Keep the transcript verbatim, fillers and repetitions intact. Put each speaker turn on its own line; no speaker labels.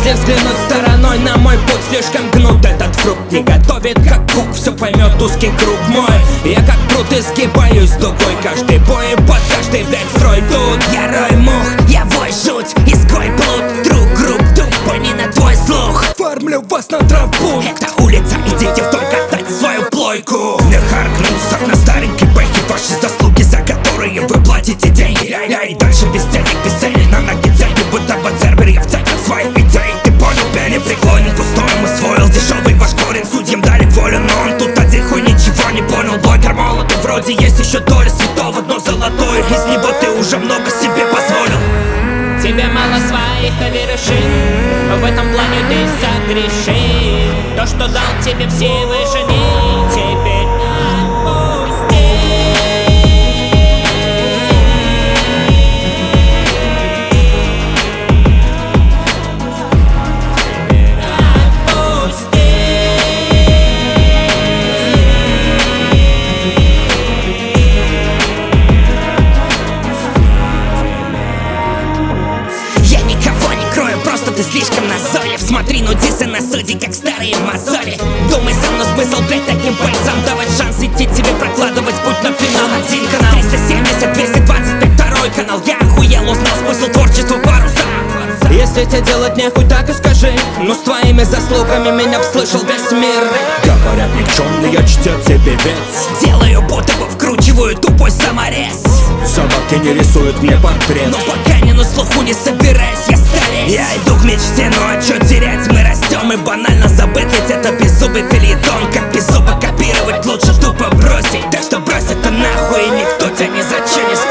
Если взглянуть стороной на мой путь, слишком гнут. Этот фрукт не готовит как кук, все поймет узкий круг мой. Я как пруд изгибаюсь дугой, каждый бой и под каждый блядь строй. Тут я рой мух, я вой жуть, изгой блуд. Друг групп тупой не на твой слух. Фармлю вас на тропу. Это улица, идите в дом катать свою плойку. Не харкнуться на старенький бэхи, ваши заслуги, за которые вы платите деньги. Я и дальше без денег, без цели, на ноги цепи, будто под сервер, я в центре своих идей. Ты понял, пенни преклонен, пустое усвоил дешевый ваш корень. Судьям дали волю, но он тут один хуй ничего не понял. Блогер молод, и вроде есть еще доля святого, но золотое из него ты уже много себе позволил.
Тебе мало своих вершин, в этом плане ты согрешил. То, что дал тебе Всевышний, теперь отпусти. Отпусти.
Я никого не крою, просто ты слишком назойлив. Смотри, ну дисы на суде, как старые мозоли. Думай сам, но смысл, блять, таким бойцам давать шанс идти тебе прокладывать путь на финал. Один канал, триста семьдесят, двести двадцать пять, второй канал. Я охуел, узнал смысл творчества паруса. Если тебе делать нехуй, так и скажи. Ну с твоими заслугами меня б слышал весь мир.
Говорят никчемный, я чтец и певец.
Делаю, будто бы вкручиваю тупой саморез.
Собаки не рисуют мне портрет,
но пока не на слуху, не собираюсь я стареть. Я иду к мечте, ну а чё терять? Мы растем и банально забыть, ведь это беззубый филитон. Как без зуба копировать, лучше тупо бросить. Так что брось это нахуй, и никто тебя ни за чё не спасет.